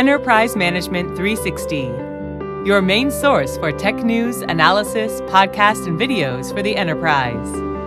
Enterprise Management 360, your main source for tech news, analysis, podcasts, and videos for the enterprise.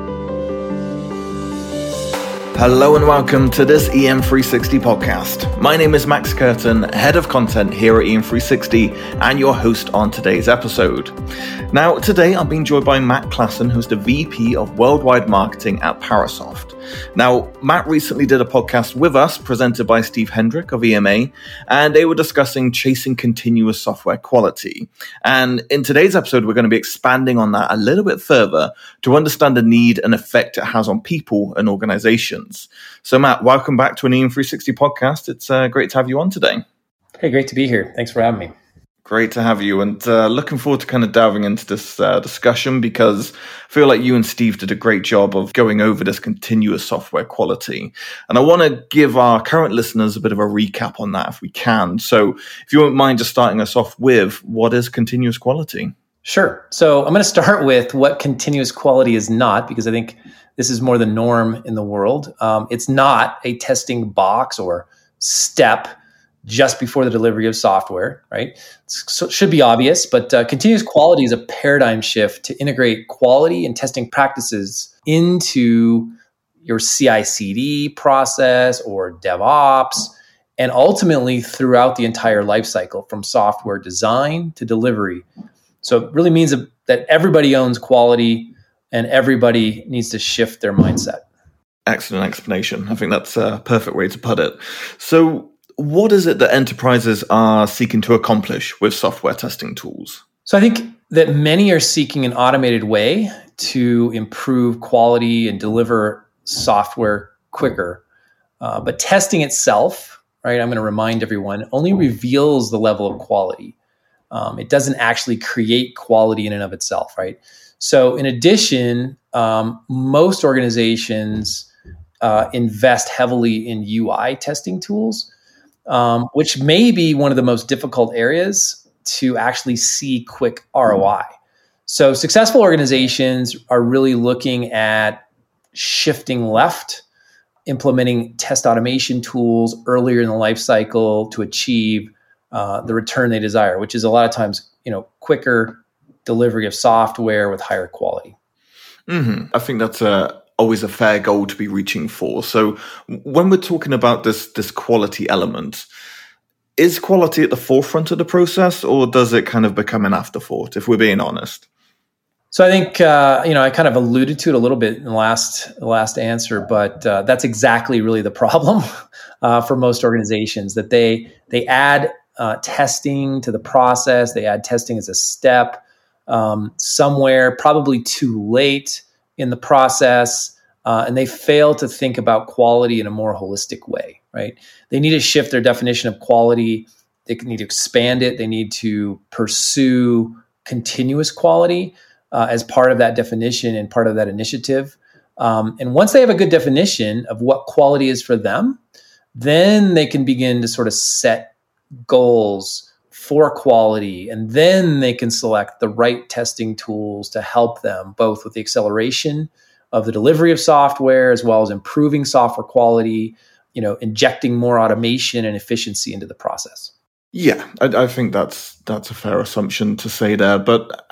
Hello and welcome to this EM360 podcast. My name is Max Curtin, Head of Content here at EM360 and your host on today's episode. Now, today I'm being joined by Matt Klassen, who's the VP of Worldwide Marketing at Parasoft. Now, Matt recently did a podcast with us presented by Steve Hendrick of EMA, and they were discussing chasing continuous software quality. And in today's episode, we're going to be expanding on that a little bit further to understand the need and effect it has on people and organizations. So Matt, welcome back to an EM360 podcast. It's great to have you on today. Hey, great to be here. Thanks for having me. Great to have you, and looking forward to kind of delving into this discussion because I feel like you and Steve did a great job of going over this continuous software quality. And I want to give our current listeners a bit of a recap on that if we can. So if you wouldn't mind just starting us off with, what is continuous quality? Sure. So I'm going to start with what continuous quality is not, because I think this is more the norm in the world. It's not a testing box or step just before the delivery of software, right? So it should be obvious, but continuous quality is a paradigm shift to integrate quality and testing practices into your CI/CD process or DevOps, and ultimately throughout the entire life cycle from software design to delivery. So it really means that everybody owns quality and everybody needs to shift their mindset. Excellent explanation. I think that's a perfect way to put it. So what is it that enterprises are seeking to accomplish with software testing tools? So I think that many are seeking an automated way to improve quality and deliver software quicker. But testing itself, right, I'm going to remind everyone, only reveals the level of quality. It doesn't actually create quality in and of itself, right? So in addition, most organizations invest heavily in UI testing tools, which may be one of the most difficult areas to actually see quick ROI. So successful organizations are really looking at shifting left, implementing test automation tools earlier in the life cycle to achieve the return they desire, which is a lot of times, quicker delivery of software with higher quality. Mm-hmm. I think that's always a fair goal to be reaching for. So when we're talking about this quality element, is quality at the forefront of the process, or does it kind of become an afterthought, if we're being honest? So I think, I kind of alluded to it a little bit in the last answer, but that's exactly really the problem for most organizations, that they add testing to the process. They add testing as a step somewhere, probably too late in the process, and they fail to think about quality in a more holistic way, right? They need to shift their definition of quality. They need to expand it. They need to pursue continuous quality as part of that definition and part of that initiative. And once they have a good definition of what quality is for them, then they can begin to sort of set goals for quality, and then they can select the right testing tools to help them both with the acceleration of the delivery of software as well as improving software quality, injecting more automation and efficiency into the process. Yeah, I think that's a fair assumption to say there. But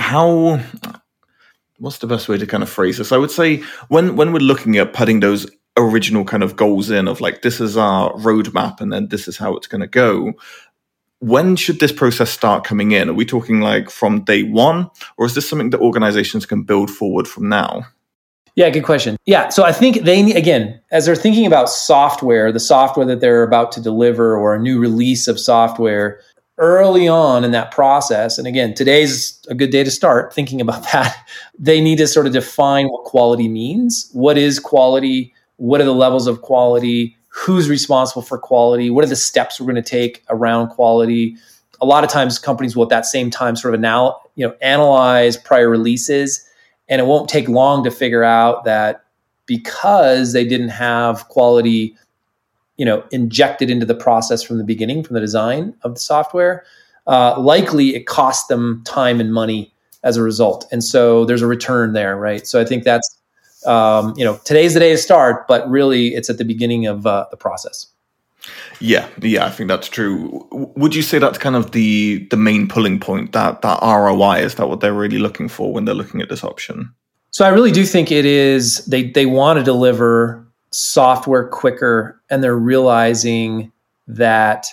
what's the best way to kind of phrase this? I would say when we're looking at putting those original kind of goals in of like, this is our roadmap and then this is how it's going to go, when should this process start coming in? Are we talking like from day one, or is this something that organizations can build forward from now? Yeah, good question. Yeah, so I think they need, again, as they're thinking about software, the software that they're about to deliver or a new release of software early on in that process, and again, today's a good day to start thinking about that, they need to sort of define what quality means. What is quality? What are the levels of quality? Who's responsible for quality? What are the steps we're going to take around quality? A lot of times companies will at that same time sort of analyze prior releases, and it won't take long to figure out that because they didn't have quality, injected into the process from the beginning, from the design of the software, likely it cost them time and money as a result. And so there's a return there, right? So I think that's today's the day to start, but really it's at the beginning of the process. Yeah, I think that's true. Would you say that's kind of the main pulling point, that ROI? Is that what they're really looking for when they're looking at this option? So I really do think it is, they want to deliver software quicker, and they're realizing that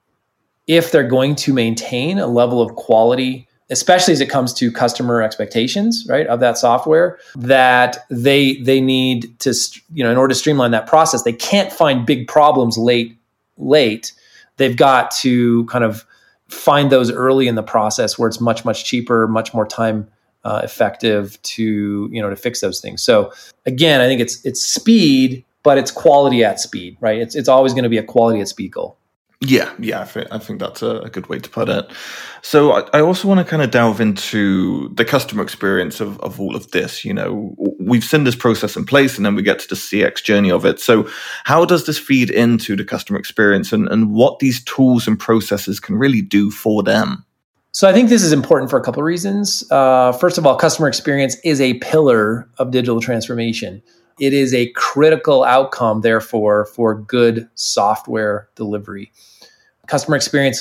if they're going to maintain a level of quality, especially as it comes to customer expectations, right, of that software, that they need to, in order to streamline that process, they can't find big problems late. They've got to kind of find those early in the process where it's much, much cheaper, much more time effective to fix those things. So again, I think it's speed, but it's quality at speed, right? It's always going to be a quality at speed goal. Yeah, I think that's a good way to put it. So I also want to kind of delve into the customer experience of all of this. We've seen this process in place, and then we get to the CX journey of it. So how does this feed into the customer experience, and what these tools and processes can really do for them? So I think this is important for a couple of reasons. First of all, customer experience is a pillar of digital transformation. It is a critical outcome, therefore, for good software delivery. Customer experience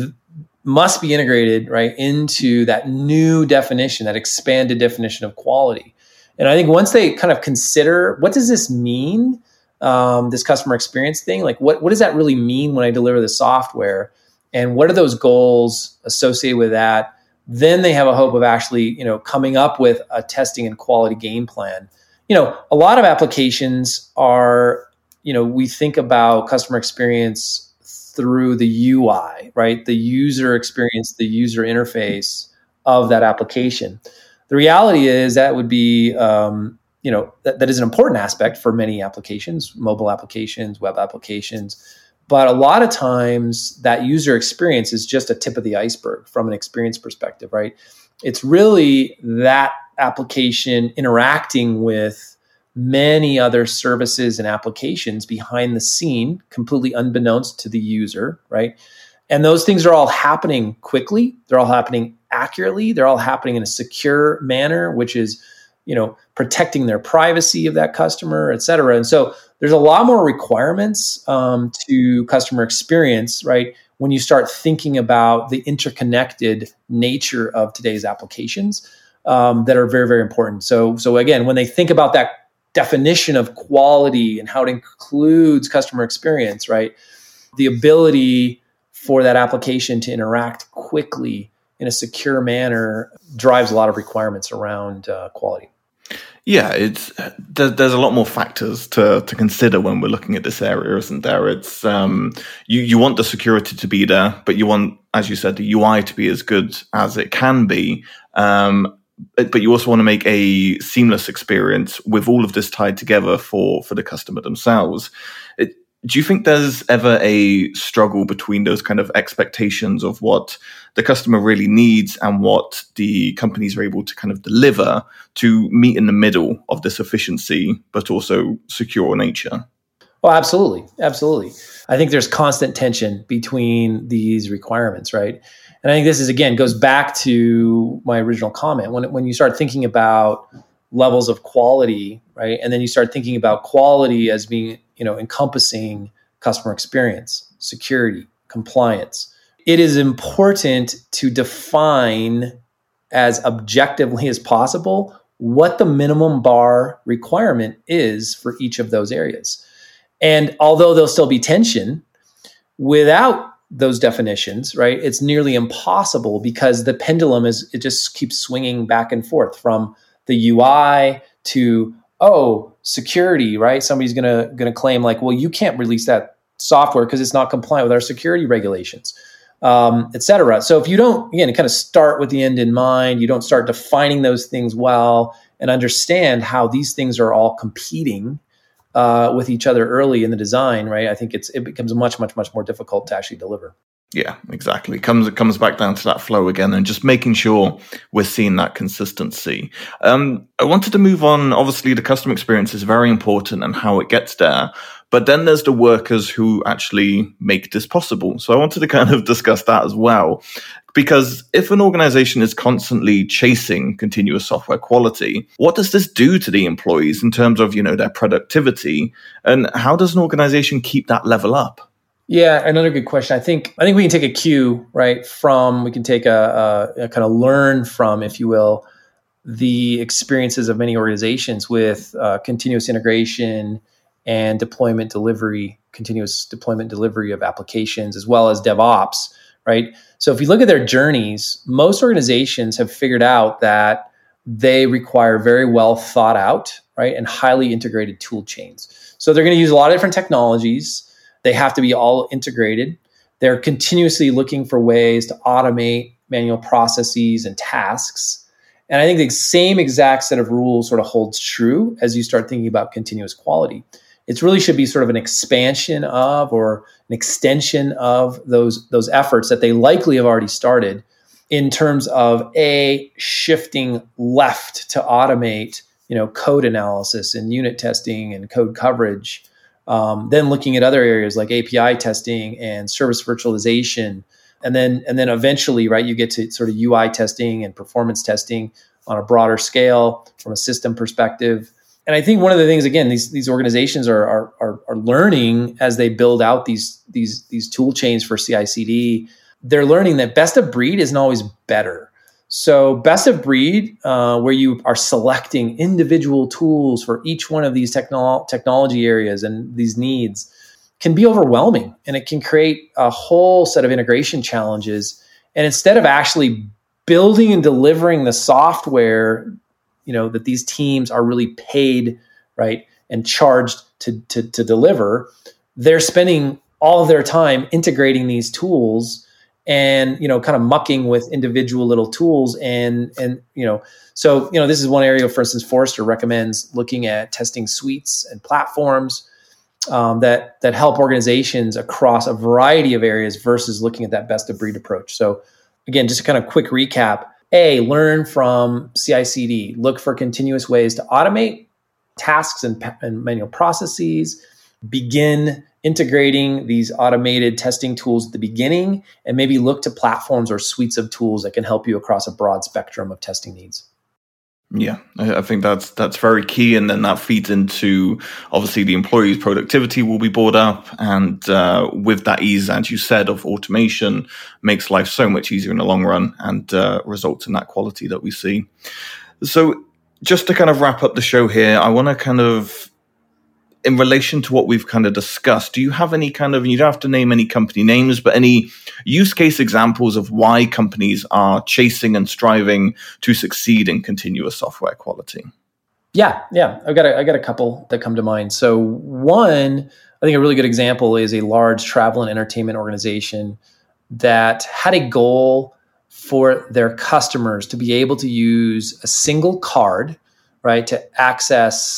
must be integrated, right, into that new definition, that expanded definition of quality. And I think once they kind of consider, what does this mean, this customer experience thing? Like, what does that really mean when I deliver the software? And what are those goals associated with that? Then they have a hope of actually, coming up with a testing and quality game plan. A lot of applications are, we think about customer experience through the UI, right? The user experience, the user interface of that application. The reality is that would be, that is an important aspect for many applications, mobile applications, web applications. But a lot of times that user experience is just a tip of the iceberg from an experience perspective, right? It's really that application interacting with many other services and applications behind the scene, completely unbeknownst to the user, right? And those things are all happening quickly. They're all happening accurately. They're all happening in a secure manner, which is, protecting their privacy of that customer, et cetera. And so there's a lot more requirements to customer experience, right? When you start thinking about the interconnected nature of today's applications that are very, very important. So again, when they think about that definition of quality and how it includes customer experience, right? The ability for that application to interact quickly in a secure manner drives a lot of requirements around quality. Yeah, there's a lot more factors to consider when we're looking at this area, isn't there? It's you want the security to be there, but you want, as you said, the UI to be as good as it can be. But you also want to make a seamless experience with all of this tied together for the customer themselves. Do you think there's ever a struggle between those kind of expectations of what the customer really needs and what the companies are able to kind of deliver to meet in the middle of this efficiency, but also secure nature? Oh, absolutely. Absolutely. I think there's constant tension between these requirements, right? And I think this goes back to my original comment. When you start thinking about levels of quality, right? And then you start thinking about quality as being, encompassing customer experience, security, compliance. It is important to define as objectively as possible what the minimum bar requirement is for each of those areas. And although there'll still be tension, without those definitions, right, it's nearly impossible because the pendulum it just keeps swinging back and forth from the UI to, security, right? Somebody's gonna claim like, well, you can't release that software because it's not compliant with our security regulations, et cetera. So if you don't, kind of start with the end in mind, you don't start defining those things well and understand how these things are all competing with each other early in the design, right? I think it becomes much, much, much more difficult to actually deliver. Yeah, exactly. It comes back down to that flow again and just making sure we're seeing that consistency. I wanted to move on. Obviously, the customer experience is very important and how it gets there. But then there's the workers who actually make this possible. So I wanted to kind of discuss that as well. Because if an organization is constantly chasing continuous software quality, what does this do to the employees in terms of, their productivity? And how does an organization keep that level up? Yeah, another good question. I think we can take a cue, right, we can take a kind of learn from, if you will, the experiences of many organizations with continuous integration and continuous deployment delivery of applications, as well as DevOps, right? So if you look at their journeys, most organizations have figured out that they require very well thought out, right, and highly integrated tool chains. So they're going to use a lot of different technologies. They have to be all integrated. They're continuously looking for ways to automate manual processes and tasks. And I think the same exact set of rules sort of holds true as you start thinking about continuous quality. It really should be sort of an expansion of or an extension of those efforts that they likely have already started in terms of shifting left to automate, code analysis and unit testing and code coverage. Then looking at other areas like API testing and service virtualization. And then eventually, right, you get to sort of UI testing and performance testing on a broader scale from a system perspective. And I think one of the things, again, these organizations are learning as they build out these tool chains for CI/CD. They're learning that best of breed isn't always better. So best of breed, where you are selecting individual tools for each one of these technology areas and these needs, can be overwhelming, and it can create a whole set of integration challenges. And instead of actually building and delivering the software, that these teams are really paid, right, and charged to deliver, they're spending all of their time integrating these tools and kind of mucking with individual little tools. So this is one area, for instance, Forrester recommends looking at testing suites and platforms that help organizations across a variety of areas versus looking at that best of breed approach. So again, just a kind of quick recap. Learn from CI/CD. Look for continuous ways to automate tasks and manual processes. Begin integrating these automated testing tools at the beginning, and maybe look to platforms or suites of tools that can help you across a broad spectrum of testing needs. Yeah, I think that's very key, and then that feeds into, obviously, the employee's productivity will be brought up, and with that ease, as you said, of automation, makes life so much easier in the long run, and results in that quality that we see. So just to kind of wrap up the show here, I want to kind of, in relation to what we've kind of discussed, do you have any kind of, and you don't have to name any company names, but any use case examples of why companies are chasing and striving to succeed in continuous software quality? Yeah. I got a couple that come to mind. So one, I think a really good example is a large travel and entertainment organization that had a goal for their customers to be able to use a single card, right, to access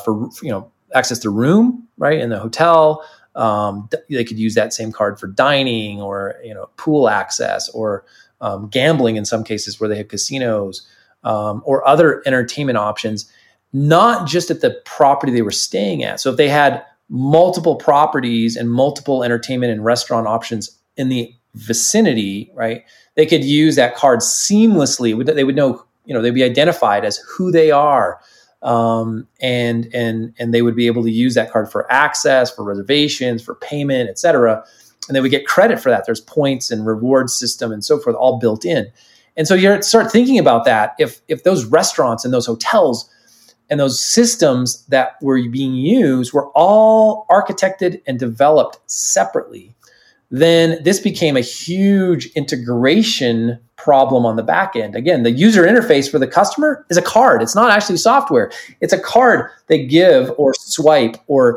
access the room, right, in the hotel. They could use that same card for dining or pool access or gambling in some cases where they have casinos or other entertainment options, not just at the property they were staying at. So if they had multiple properties and multiple entertainment and restaurant options in the vicinity, right, they could use that card seamlessly. They would know, they'd be identified as who they are. And they would be able to use that card for access, for reservations, for payment, et cetera. And they would get credit for that. There's points and reward system and so forth, all built in. And so you start thinking about that. If those restaurants and those hotels and those systems that were being used were all architected and developed separately, then this became a huge integration problem on the back end. Again, the user interface for the customer is a card. It's not actually software. It's a card they give or swipe or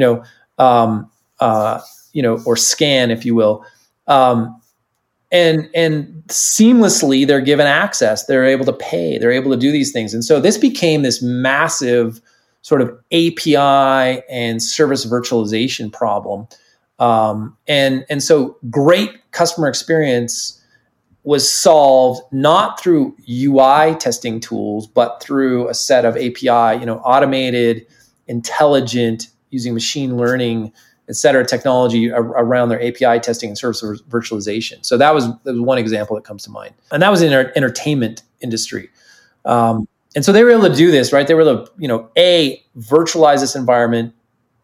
or scan, if you will, and seamlessly they're given access. They're able to pay. They're able to do these things, and so this became this massive sort of API and service virtualization problem. And so great customer experience was solved not through UI testing tools, but through a set of API, automated, intelligent, using machine learning, et cetera, technology around their API testing and service virtualization. So that was one example that comes to mind. And that was in our entertainment industry. And so they were able to do this, right? They were able to, virtualize this environment,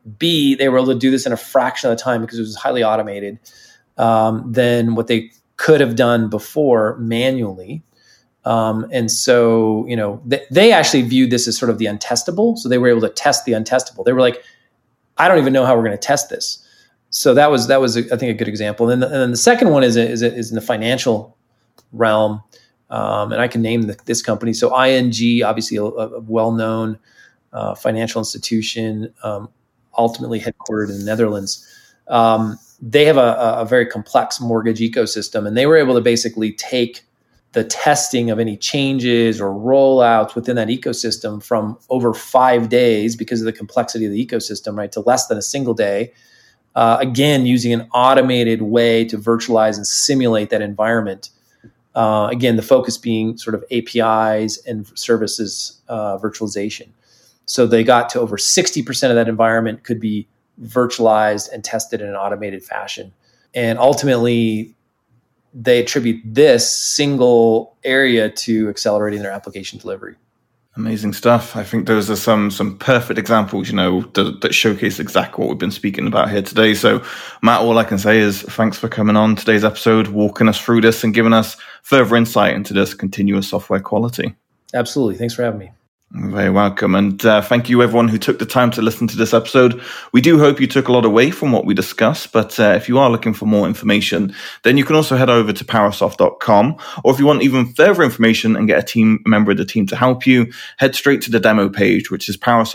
B, they were able to do this in a fraction of the time because it was highly automated than what they could have done before manually. And so, they actually viewed this as sort of the untestable. So they were able to test the untestable. They were like, I don't even know how we're going to test this. So that was I think, a good example. And then the second one is in the financial realm. And I can name this company. So ING, obviously a well-known financial institution, ultimately headquartered in the Netherlands. They have a very complex mortgage ecosystem, and they were able to basically take the testing of any changes or rollouts within that ecosystem from over 5 days because of the complexity of the ecosystem, right, to less than a single day. Again, using an automated way to virtualize and simulate that environment. Again, the focus being sort of APIs and services virtualization. So they got to over 60% of that environment could be virtualized and tested in an automated fashion. And ultimately, they attribute this single area to accelerating their application delivery. Amazing stuff. I think those are some perfect examples, that showcase exactly what we've been speaking about here today. So, Matt, all I can say is thanks for coming on today's episode, walking us through this and giving us further insight into this continuous software quality. Absolutely. Thanks for having me. You're very welcome. And thank you, everyone who took the time to listen to this episode. We do hope you took a lot away from what we discussed. But if you are looking for more information, then you can also head over to Parasoft.com. Or if you want even further information and get a member of the team to help you, head straight to the demo page, which is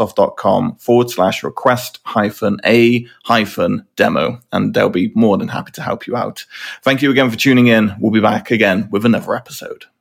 Parasoft.com/request-a-demo. And they'll be more than happy to help you out. Thank you again for tuning in. We'll be back again with another episode.